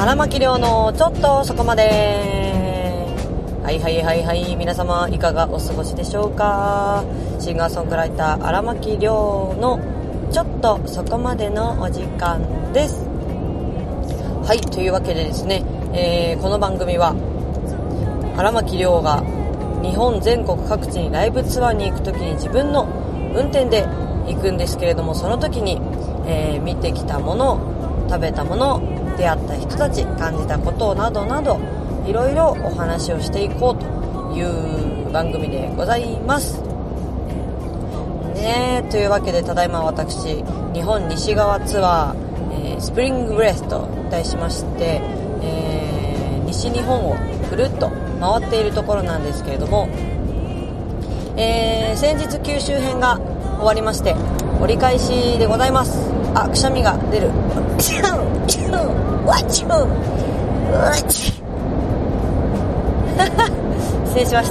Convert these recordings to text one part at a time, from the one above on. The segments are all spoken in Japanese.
荒牧亮のちょっとそこまで。はい皆様いかがお過ごしでしょうか。シンガーソングライター荒牧亮のちょっとそこまでのお時間です。はい、というわけでですね、この番組は荒牧亮が日本全国各地にライブツアーに行くときに自分の運転で行くんですけれども、その時に、見てきたもの、食べたもの、出会った人たち、感じたことなどなどいろいろお話をしていこうという番組でございますね。というわけでただいま私日本西側ツアー、スプリングブレスと題しまして、西日本をぐるっと回っているところなんですけれども、先日九州編が終わりまして折り返しでございます。あ、くしゃみが出る。失礼しました。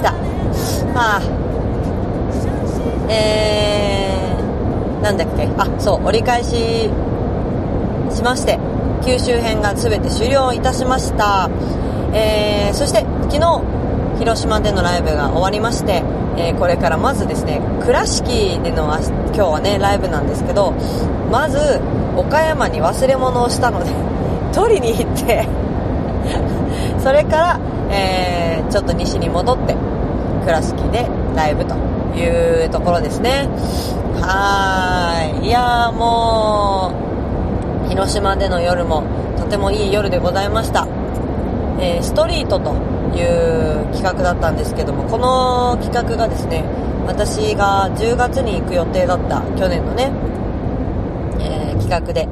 なんだっけ、そう折り返ししまして九州編が全て終了いたしました。そして昨日広島でのライブが終わりまして、これからまずですね倉敷での今日はねライブなんですけど、まず岡山に忘れ物をしたので取りに行ってそれから、ちょっと西に戻って倉敷でライブというところですね。いやーもう広島での夜もとてもいい夜でございました。ストリートという企画だったんですけども、この企画がですね私が10月に行く予定だった去年のね、企画で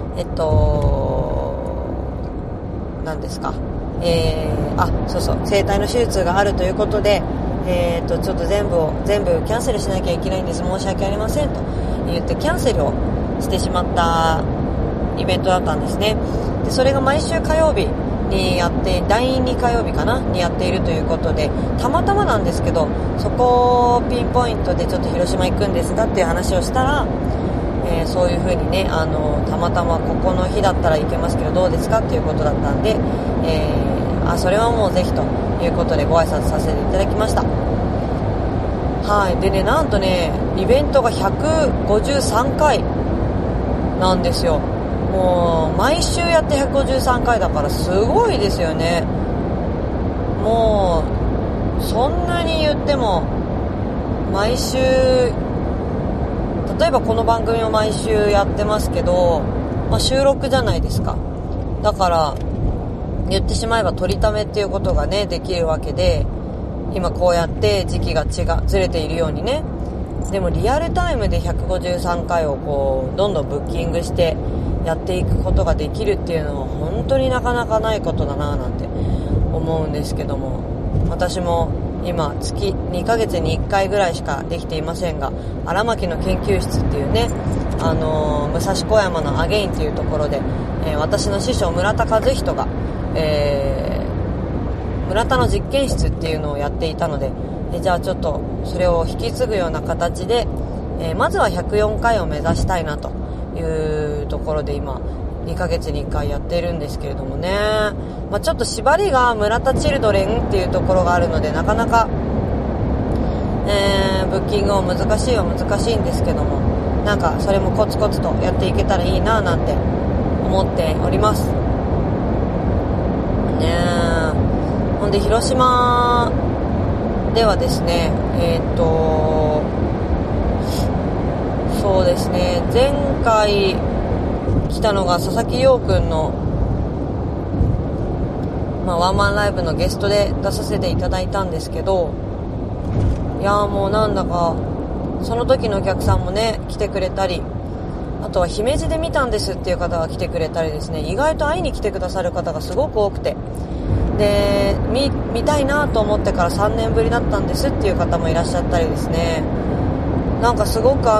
何ですか、そう声帯の手術があるということで、ちょっと全部キャンセルしなきゃいけないんです、申し訳ありませんと言ってキャンセルをしてしまったイベントだったんですね。でそれが毎週火曜日にやって第2火曜日かなにやっているということで、たまたまなんですけどそこをピンポイントでちょっと広島行くんですがっていう話をしたら、そういう風にねたまたまここの日だったら行けますけどどうですかっていうことだったんで、それはもうぜひということでご挨拶させていただきました。でね、なんとねイベントが153回なんですよ。もう毎週やって153回だからすごいですよね。もうそんなに言っても毎週、例えばこの番組を毎週やってますけど、収録じゃないですか。だから言ってしまえば取りためっていうことがねできるわけで、今こうやって時期がずれているようにね、でもリアルタイムで153回をこうどんどんブッキングしてやっていくことができるっていうのは本当になかなかないことだななんて思うんですけども、私も今月2ヶ月に1回ぐらいしかできていませんが、荒牧の研究室っていうね、武蔵小山のアゲインっていうところで、私の師匠村田和人が、村田の実験室っていうのをやっていたので、じゃあちょっとそれを引き継ぐような形で、まずは104回を目指したいなというところで今2ヶ月に1回やっているんですけれどもね、ちょっと縛りが村田チルドレンっていうところがあるのでなかなか、ブッキングも難しいんですけども、なんかそれもコツコツとやっていけたらいいななんて思っておりますね。ほんで広島ではですねそうですね、前回来たのが佐々木陽くんの、ワンマンライブのゲストで出させていただいたんですけど、いやもうなんだかその時のお客さんもね来てくれたり、あとは姫路で見たんですっていう方が来てくれたりですね、意外と会いに来てくださる方がすごく多くて、で 見たいなと思ってから3年ぶりだったんですっていう方もいらっしゃったりですね、なんかすごく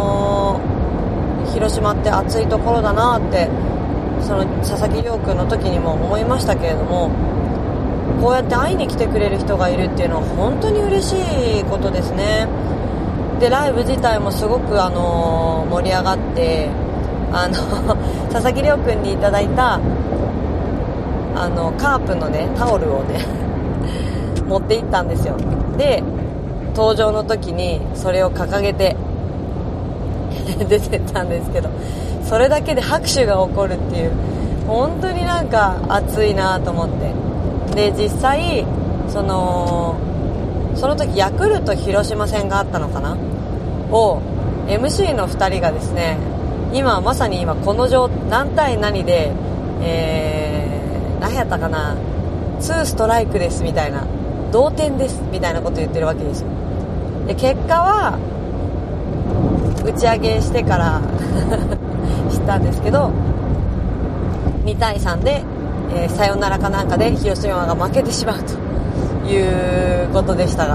広島って暑いところだなってその佐々木亮君の時にも思いましたけれども、こうやって会いに来てくれる人がいるっていうのは本当に嬉しいことですね。でライブ自体もすごく盛り上がって、佐々木亮君にいただいたカープのねタオルをね持って行ったんですよ。で登場の時にそれを掲げて出てったんですけど、それだけで拍手が起こるっていう、本当になんか熱いなと思って。で実際その時ヤクルト広島戦があったのかなを MC の2人がですね、まさに今この何対何で何やったかな、2ストライクですみたいな、同点ですみたいなこと言ってるわけですよ。で結果は打ち上げしてから知ったんですけど、2対3で、サヨナラかなんかで広島が負けてしまうということでしたが、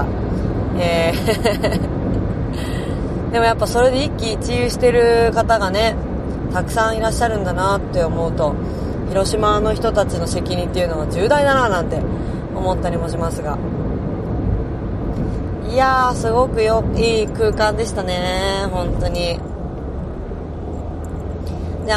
でもやっぱそれで一喜一憂してる方がねたくさんいらっしゃるんだなって思うと、広島の人たちの責任っていうのは重大だななんて思ったりもしますが、いやーすごくいい空間でしたね本当に。で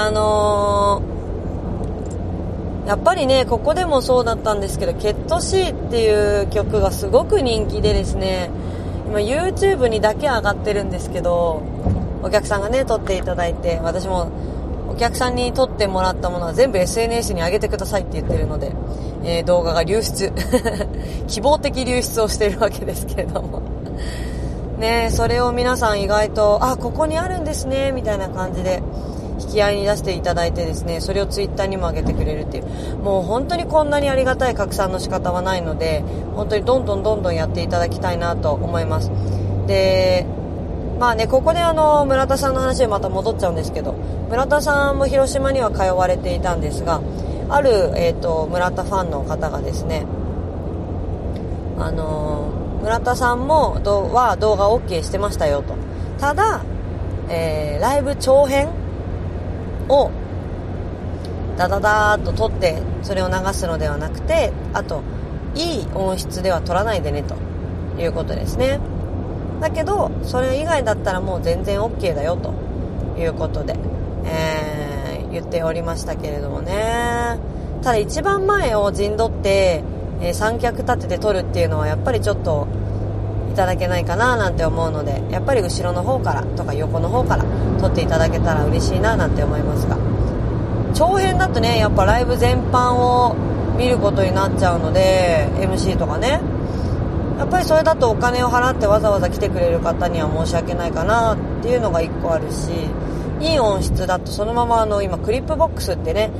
やっぱりねここでもそうだったんですけど、ケットシーっていう曲がすごく人気でですね、今 YouTube にだけ上がってるんですけど、お客さんがね撮っていただいて、私もお客さんに撮ってもらったものは全部 SNS に上げてくださいって言ってるので、動画が流出希望的流出をしているわけですけれどもね、それを皆さん意外とここにあるんですねみたいな感じで引き合いに出していただいてですね、それをツイッターにも上げてくれるっていう、もう本当にこんなにありがたい拡散の仕方はないので、本当にどんどんやっていただきたいなと思います。でまあね、ここで村田さんの話でまた戻っちゃうんですけど、村田さんも広島には通われていたんですが、ある、村田ファンの方がですね、村田さんもは動画 OK してましたよと。ただ、ライブ長編をダダダーっと撮ってそれを流すのではなくて、あといい音質では撮らないでねということですね。だけどそれ以外だったらもう全然 OK だよということで、言っておりましたけれどもね。ただ一番前を陣取って、三脚立てて撮るっていうのはやっぱりちょっといただけないかななんて思うので、やっぱり後ろの方からとか横の方から撮っていただけたら嬉しいななんて思いますが、長編だとねやっぱライブ全般を見ることになっちゃうので、 MC とかね、やっぱりそれだとお金を払ってわざわざ来てくれる方には申し訳ないかなっていうのが1個あるし、いい音質だとそのまま今クリップボックスってね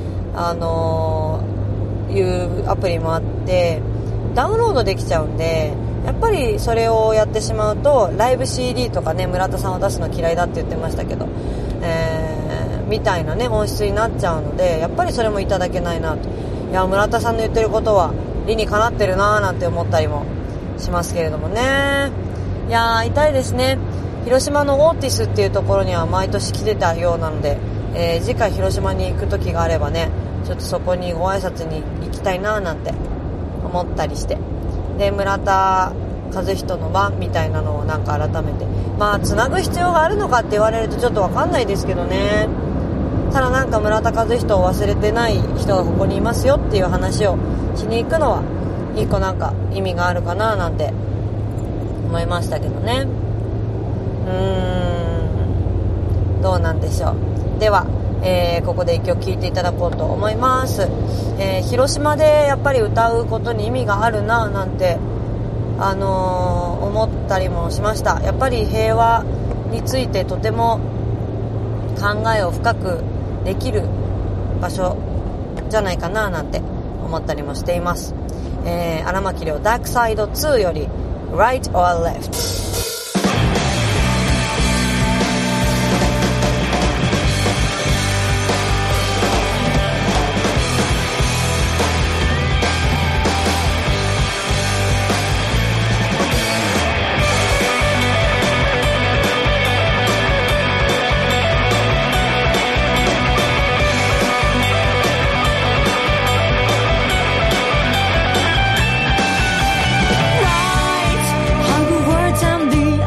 いうアプリもあってダウンロードできちゃうんで、やっぱりそれをやってしまうとライブ CD とかね、村田さんは出すの嫌いだって言ってましたけど、みたいなね音質になっちゃうので、やっぱりそれもいただけないなと。いや村田さんの言ってることは理にかなってるななんて思ったりもしますけれどもね。いや痛いですね。広島のオーティスっていうところには毎年来てたようなので、次回広島に行く時があればね、ちょっとそこにご挨拶に行きたいななんて思ったりして、で村田和人の輪みたいなのをなんか改めてつなぐ必要があるのかって言われるとちょっと分かんないですけどね。ただなんか村田和人を忘れてない人がここにいますよっていう話をしに行くのは一個なんか意味があるかななんて思いましたけどね。どうなんでしょう。では、ここで一曲聴いていただこうと思います。広島でやっぱり歌うことに意味があるななんて思ったりもしました。やっぱり平和についてとても考えを深くできる場所じゃないかななんて思ったりもしています。荒牧亮ダークサイド2より Right or Left。 Right, hug words and the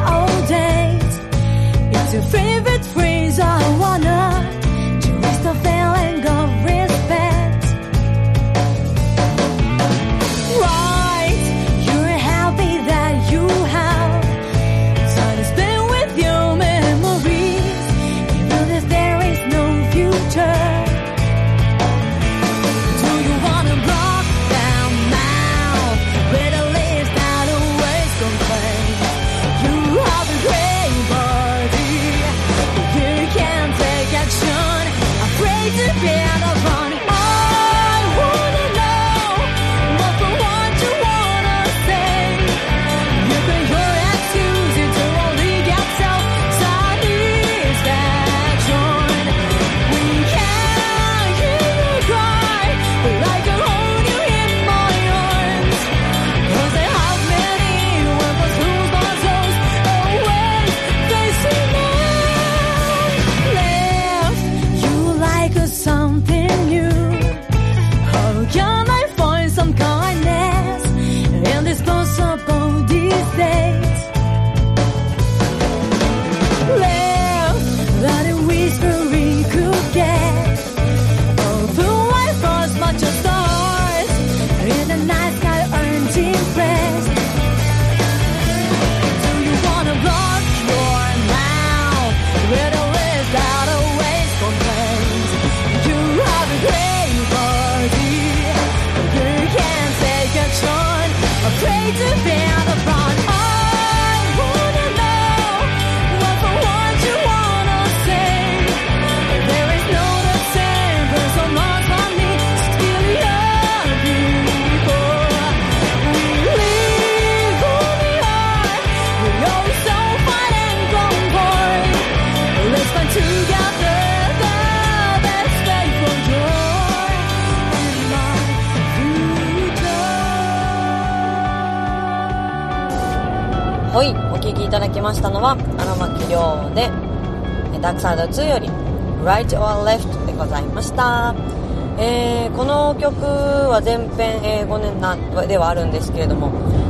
はい、お聴きいただきましたのは荒牧亮でダークサイド2より Right or Left でございました。この曲は全編英語ではあるんですけれども、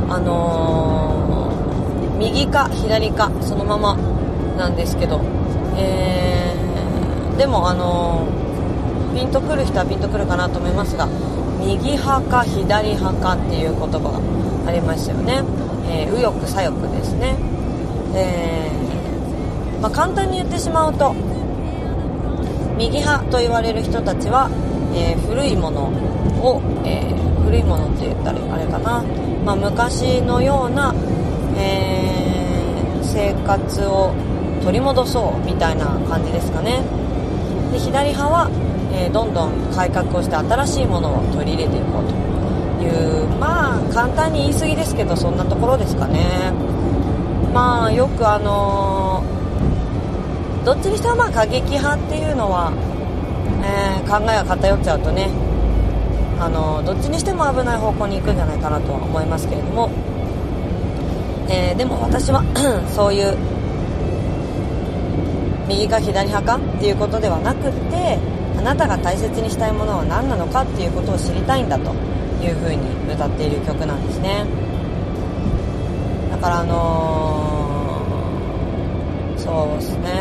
右か左かそのままなんですけど、でもピンとくる人はピンとくるかなと思いますが、右派か左派かっていう言葉がありましたよね。右翼左翼ですね。簡単に言ってしまうと、右派と言われる人たちは、古いものを、古いものって言ったらあれかな、昔のような、生活を取り戻そうみたいな感じですかね。で、左派は、どんどん改革をして新しいものを取り入れていこうという、簡単に言い過ぎですけど、そんなところですかね。よくどっちにしても過激派っていうのは、考えが偏っちゃうとね、どっちにしても危ない方向に行くんじゃないかなとは思いますけれども、でも私はそういう右か左派かっていうことではなくって、あなたが大切にしたいものは何なのかっていうことを知りたいんだというふうに歌っている曲なんですね。だからそうですね、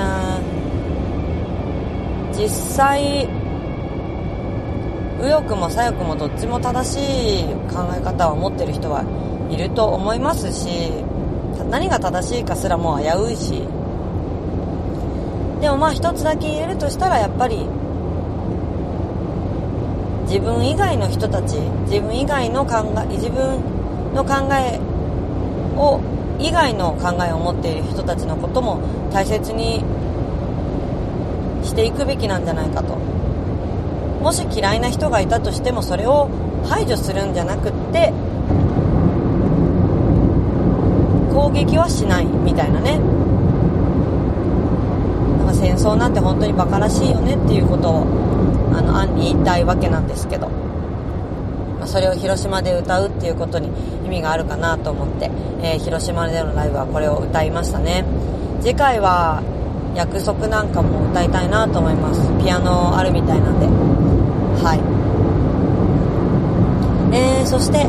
実際右翼も左翼もどっちも正しい考え方を持ってる人はいると思いますし、何が正しいかすらもう危ういし、でも一つだけ言えるとしたら、やっぱり自分以外の人たち、自分以外の考えを以外の考えを持っている人たちのことも大切にしていくべきなんじゃないかと。もし嫌いな人がいたとしても、それを排除するんじゃなくって攻撃はしないみたいなね。戦争なんて本当にバカらしいよねっていうことを言いたいわけなんですけど、それを広島で歌うっていうことに意味があるかなと思って、広島でのライブはこれを歌いましたね。次回は約束なんかも歌いたいなと思います。ピアノあるみたいなんで、はい。そして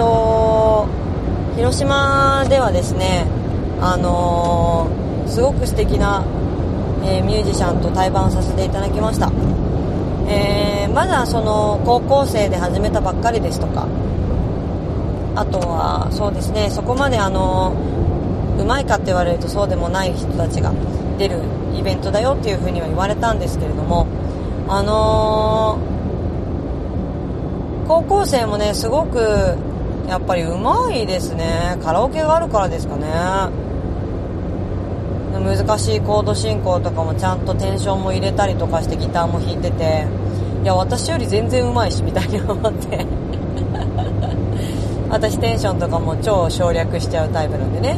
広島ではですね、すごく素敵な、ミュージシャンと対バンさせていただきました。まだ高校生で始めたばっかりですとか、あとはそうですね、そこまでうまいかって言われるとそうでもない人たちが出るイベントだよっていうふうには言われたんですけれども、高校生もね、すごくやっぱりうまいですね。カラオケがあるからですかね。難しいコード進行とかもちゃんとテンションも入れたりとかしてギターも弾いてて、いや私より全然うまいしみたいに思って私テンションとかも超省略しちゃうタイプなんでね。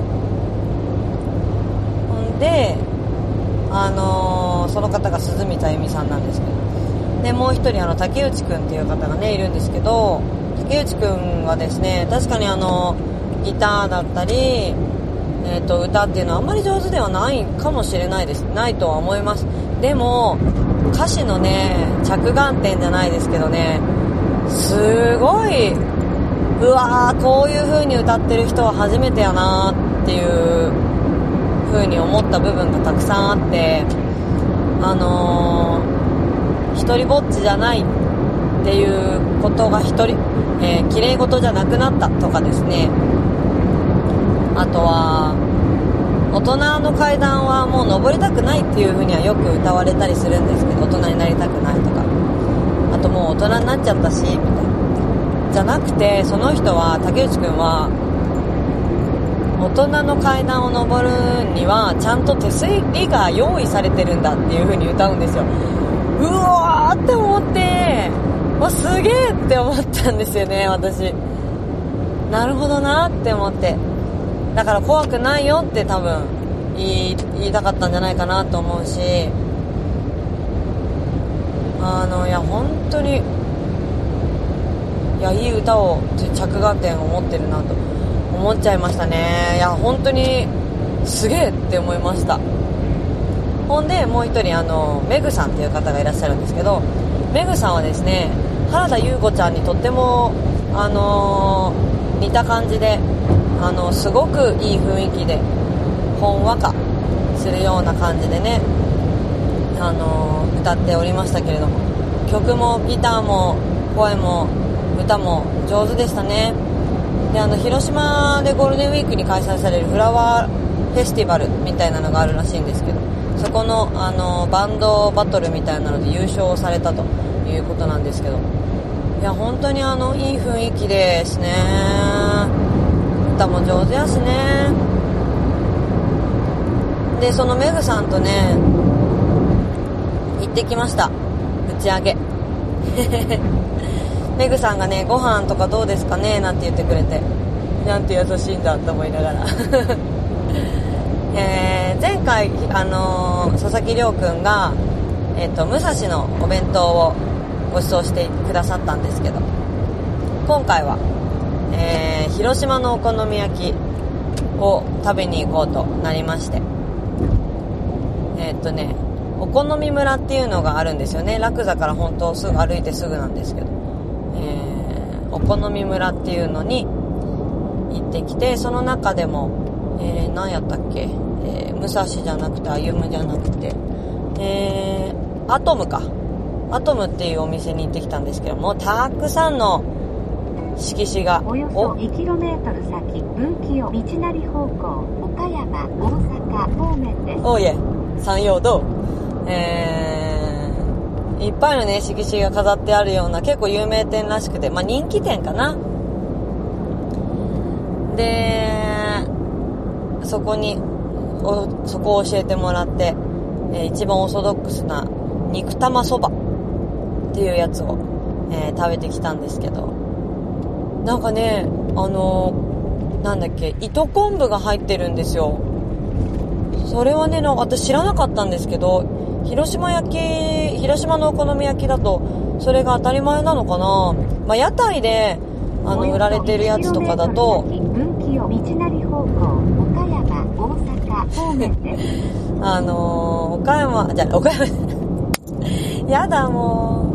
でその方が鈴見たゆみさんなんですけど、でもう一人竹内くんっていう方がねいるんですけど、竹内くんはですね、確かにギターだったり歌っていうのはあんまり上手ではないかもしれないです。ないとは思います。でも歌詞のね着眼点じゃないですけどね、すごい、うわー、こういう風に歌ってる人は初めてやなっていう風に思った部分がたくさんあって、一人ぼっちじゃないっていうことが綺麗事じゃなくなったとかですね、あとは大人の階段はもう登りたくないっていう風にはよく歌われたりするんですけど、大人になりたくないとか、あともう大人になっちゃったしみたいな、 じゃなくて、その人は、竹内くんは大人の階段を登るにはちゃんと手すりが用意されてるんだっていう風に歌うんですよ。うわーって思って、すげーって思ったんですよね、私。なるほどなって思って、だから怖くないよって多分言いたかったんじゃないかなと思うし、いや本当に、いやいい歌を着眼点を持ってるなと思っちゃいましたね。いや本当にすげえって思いました。ほんでもう一人メグさんっていう方がいらっしゃるんですけど、メグさんはですね、原田優子ちゃんにとっても似た感じで、すごくいい雰囲気でほんわかするような感じでね、歌っておりましたけれども、曲もギターも声も歌も上手でしたね。で広島でゴールデンウィークに開催されるフラワーフェスティバルみたいなのがあるらしいんですけど、そこの、バンドバトルみたいなので優勝されたということなんですけど、いや本当にいい雰囲気ですね。歌も上手やしね。でそのメグさんとね行ってきました、打ち上げメグさんがね、ご飯とかどうですかねなんて言ってくれて、なんて優しいんだと思いながら前回、佐々木亮くんが、武蔵のお弁当をご馳走してくださったんですけど、今回は、広島のお好み焼きを食べに行こうとなりまして、お好み村っていうのがあるんですよね。楽座から本当すぐ歩いてすぐなんですけど、お好み村っていうのに行ってきて、その中でも、何やったっけ、武蔵じゃなくて歩むじゃなくて、アトムか、アトムっていうお店に行ってきたんですけども、たくさんの色紙がおよそ 2km 先、分岐を道なり方向、岡山、大阪方面です。 おいえ、山陽道、いっぱいのね色紙が飾ってあるような結構有名店らしくて、人気店かな。でそこを教えてもらって、一番オーソドックスな肉玉そばっていうやつを、食べてきたんですけど、なんかね、なんだっけ、糸昆布が入ってるんですよ。それはね、私知らなかったんですけど、広島のお好み焼きだとそれが当たり前なのかな。屋台で売られてるやつとかだと、 分岐を道なり方向、岡山、大阪方面です岡山やだも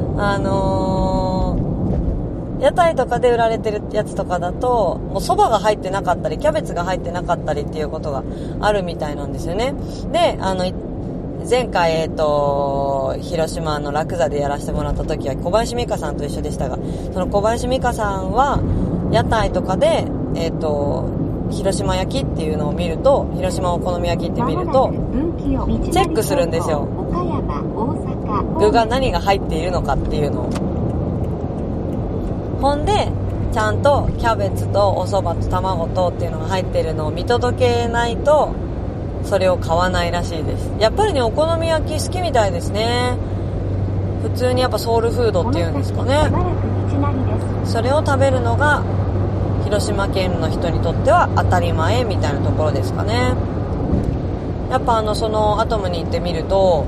う、屋台とかで売られてるやつとかだと、もう蕎麦が入ってなかったりキャベツが入ってなかったりっていうことがあるみたいなんですよね。で前回広島の楽座でやらせてもらった時は小林美香さんと一緒でしたが、その小林美香さんは屋台とかで広島焼きっていうのを見ると、広島お好み焼きって見るとチェックするんですよ。具が何が入っているのかっていうのを。ほんでちゃんとキャベツとお蕎麦と卵とっていうのが入ってるのを見届けないとそれを買わないらしいです。やっぱりね、お好み焼き好きみたいですね。普通にやっぱソウルフードっていうんですかね。それを食べるのが広島県の人にとっては当たり前みたいなところですかね。やっぱそのアトムに行ってみると、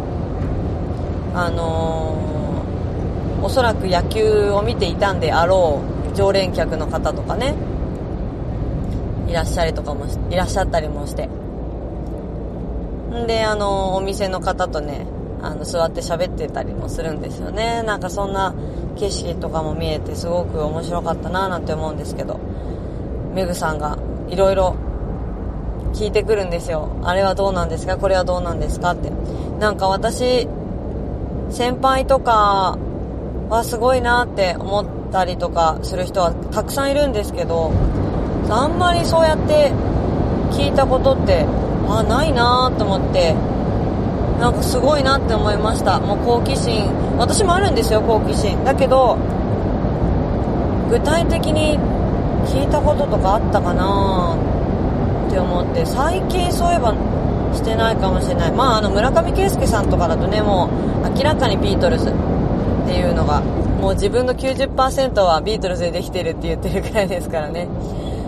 おそらく野球を見ていたんであろう常連客の方とかね、いらっしゃったりもして、でお店の方とね座って喋ってたりもするんですよね。なんかそんな景色とかも見えてすごく面白かったななんて思うんですけど、メグさんがいろいろ聞いてくるんですよ。あれはどうなんですか、これはどうなんですかって。なんか私先輩とかはすごいなって思ったりとかする人はたくさんいるんですけど、あんまりそうやって聞いたことってないなと思って、なんかすごいなって思いました。もう好奇心、私もあるんですよ、好奇心だけど具体的に聞いたこととかあったかなって思って、最近そういえばしてないかもしれない。村上圭介さんとかだとね、もう明らかにビートルズっていうのが、もう自分の 90% はビートルズでできてるって言ってるくらいですからね。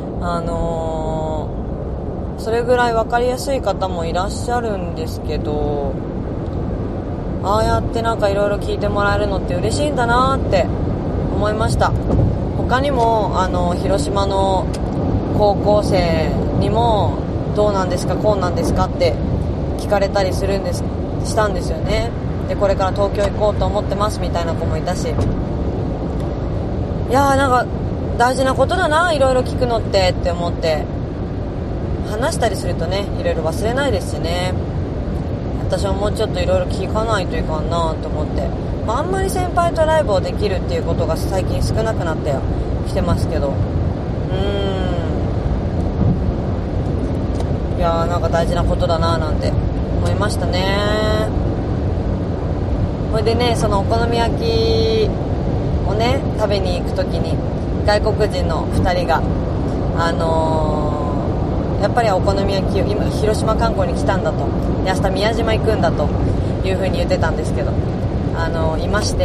それぐらい分かりやすい方もいらっしゃるんですけど、ああやってなんかいろいろ聞いてもらえるのって嬉しいんだなって思いました。他にも広島の高校生にもどうなんですかこうなんですかって聞かれたりしたんですよね。でこれから東京行こうと思ってますみたいな子もいたし、いやーなんか大事なことだな、いろいろ聞くのって思って、話したりするとねいろいろ忘れないですしね。私はもうちょっといろいろ聞かないといかんなと思って、あんまり先輩とライブをできるっていうことが最近少なくなってきてますけど、いやーなんか大事なことだななんて思いましたね。それでね、そのお好み焼きをね食べに行くときに外国人の2人がやっぱりお好み焼きを今広島観光に来たんだと、明日宮島行くんだという風に言ってたんですけど、いまして、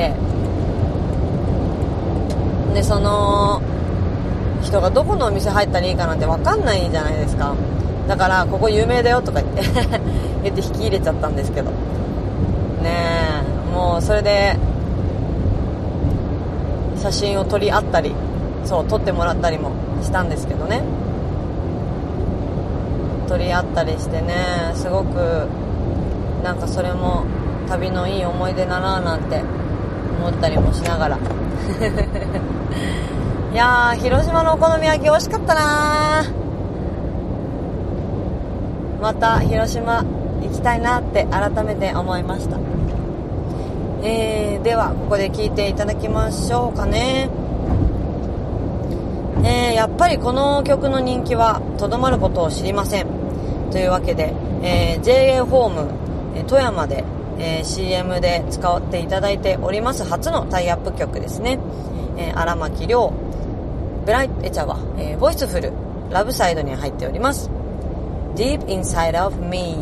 でその人がどこのお店入ったらいいかなんて分かんないじゃないですか。だからここ有名だよとか言って言って引き入れちゃったんですけどね。もうそれで写真を撮り合ったり、撮ってもらったりもしたんですけどね、撮り合ったりしてね、すごくなんかそれも旅のいい思い出だななんて思ったりもしながらいやー広島のお好み焼き美味しかったな。また広島行きたいなって改めて思いました。ではここで聞いていただきましょうかね。やっぱりこの曲の人気はとどまることを知りませんというわけで、JA ホーム富山で、CM で使っていただいております初のタイアップ曲ですね。荒牧亮ボイスフルラブサイドに入っております。 Deep Inside of Me。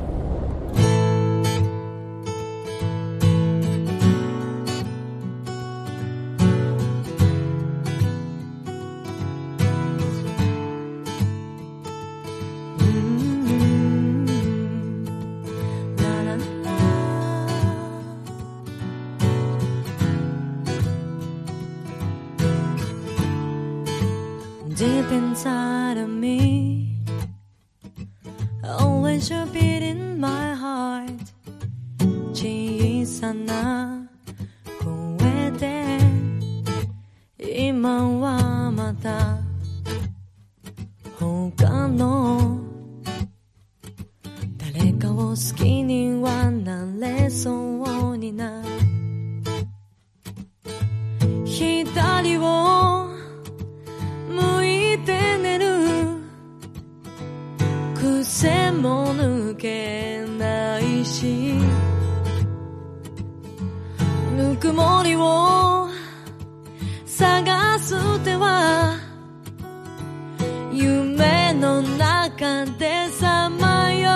Deep inside of me, always a beat in my heart. 小さな声で今はまた他の誰かを好きにはなれそうにな、左を向いて寝る癖も抜けないし、ぬくもりを探す手は夢の中でさまよ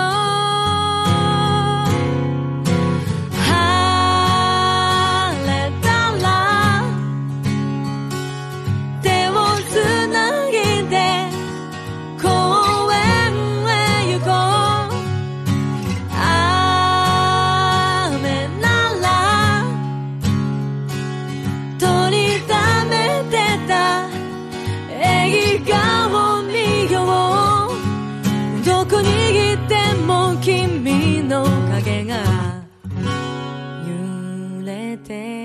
君の影が揺れて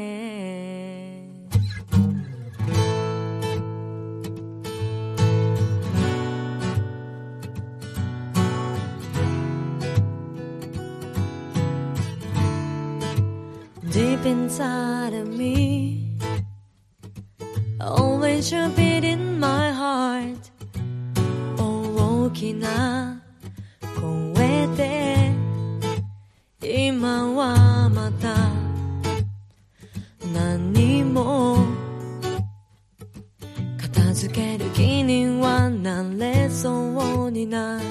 Deep inside of me, always a beat in my heart. 大きな声で今はまた何もづける気にはなれそうにない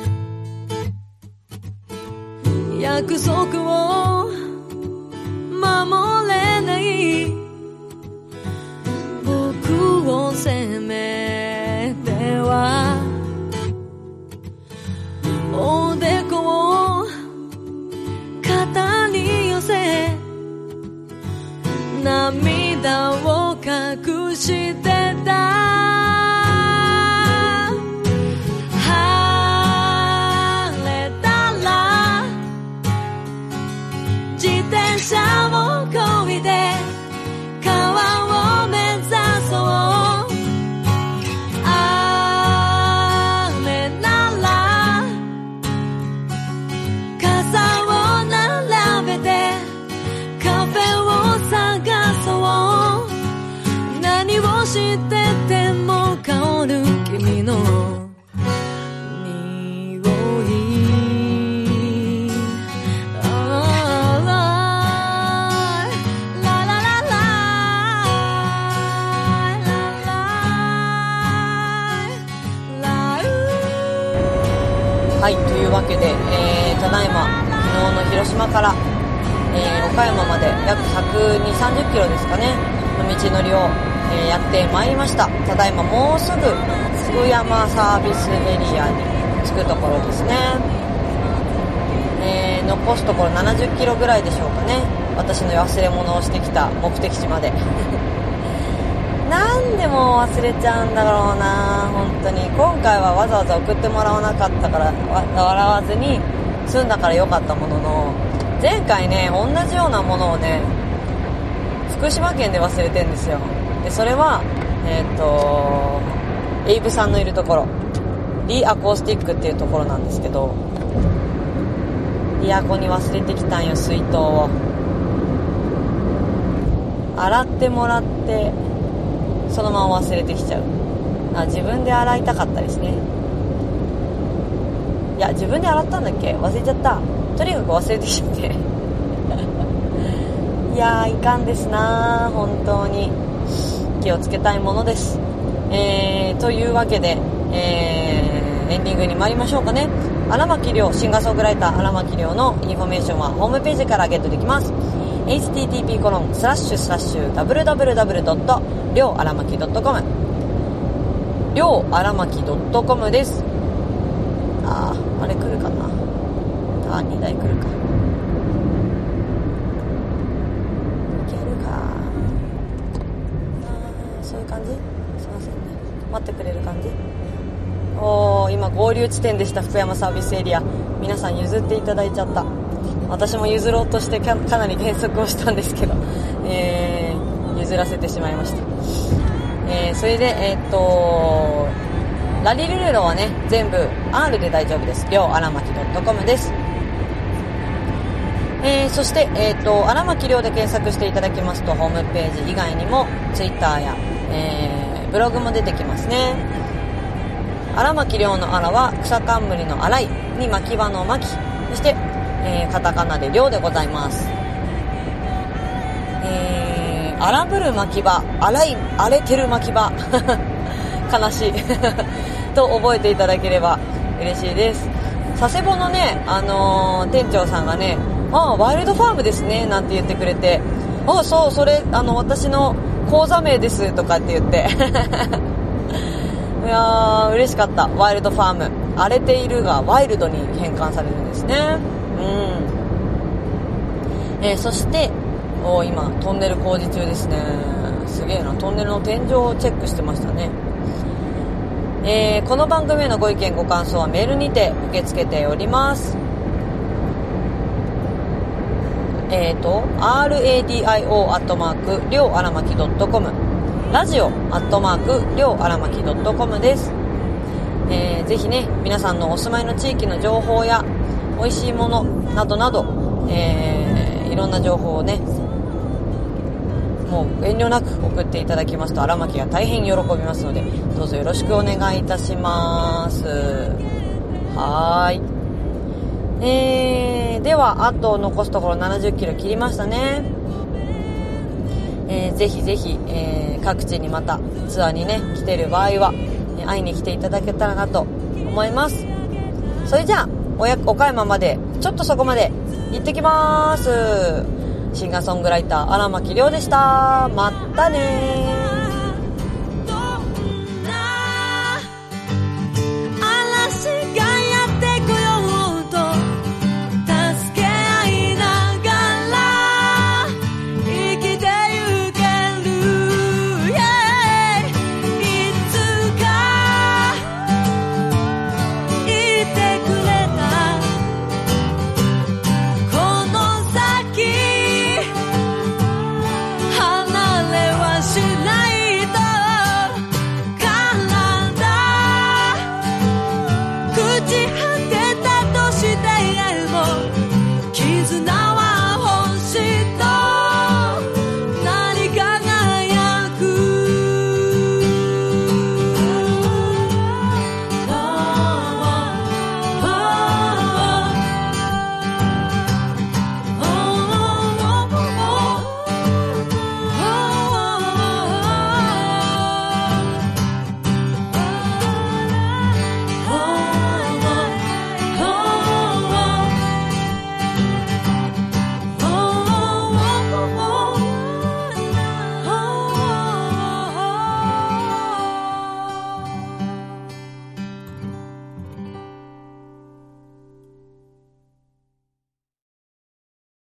約束を守れない僕を責めてはおでこを肩に寄せ涙を隠してた車を漕いで川を目指そう雨なら傘を並べてカフェを探そう何をしてても香る君のはい、というわけで、ただいま昨日の広島から、岡山まで約120-130キロですかねの道のりを、やってまいりました。ただいまもうすぐ福山サービスエリアに着くところですね。残すところ70キロぐらいでしょうかね。私の忘れ物をしてきた目的地までなんでも忘れちゃうんだろうな本当に。今回はわざわざ送ってもらわなかったから笑わずに済んだから良かったものの、前回ね同じようなものをね福島県で忘れてんですよ。でそれはエイブさんのいるところリアコースティックっていうところなんですけど、リアコに忘れてきたんよ。水筒を洗ってもらってそのまま忘れてきちゃう。自分で洗いたかったですね。いや自分で洗ったんだっけ忘れちゃった。とにかく忘れてきちゃっていやーいかんですな本当に気をつけたいものです。というわけで、エンディングに参りましょうかね。荒牧亮シンガーソングライター荒牧亮のインフォメーションはホームページからゲットできます。http://www.りょうあらまき .com りょうあらまき .com です。あれ来るかな。2台来るか。いけるか。そういう感じ。すいませんね。待ってくれる感じ。今合流地点でした。福山サービスエリア。皆さん譲っていただいちゃった。私も譲ろうとしてかなり減速をしたんですけど、譲らせてしまいました。それでラリルレロはね全部 R で大丈夫です。りょうあらまき .com です。そして荒牧亮で検索していただきますとホームページ以外にも Twitter や、ブログも出てきますね。荒牧亮の荒は草冠の荒いに牧場の牧、そして、カタカナで亮でございます。荒ぶる牧場、荒れてる牧場悲しいと覚えていただければ嬉しいです。佐世保のね、店長さんがね、ワイルドファームですねなんて言ってくれて、そうそれ私の講座名ですとかって言っていやー嬉しかった。ワイルドファーム、荒れているがワイルドに変換されるんですね。そして今トンネル工事中ですね。すげえな。トンネルの天井をチェックしてましたね。この番組へのご意見ご感想はメールにて受け付けております。radio@ りょうあらまき .com ラジオ@りょうあらまき .com です。ぜひね皆さんのお住まいの地域の情報や美味しいものなどなど、いろんな情報をねもう遠慮なく送っていただきますと荒牧が大変喜びますのでどうぞよろしくお願いいたします。はーい。ではあと残すところ70キロ切りましたね。 ぜひぜひ、各地にまたツアーにね来てる場合は、会いに来ていただけたらなと思います。それじゃあ岡山までちょっとそこまで行ってきます。シンガーソングライター荒牧亮でした。またねー。